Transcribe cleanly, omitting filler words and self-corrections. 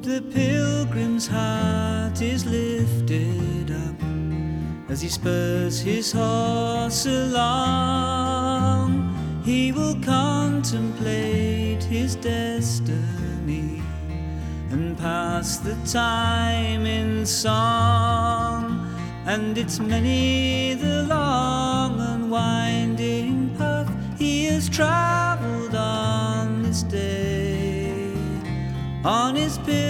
The pilgrim's heart is lifted up as he spurs his horse along. He will contemplate his destiny and pass the time in song. And it's many the long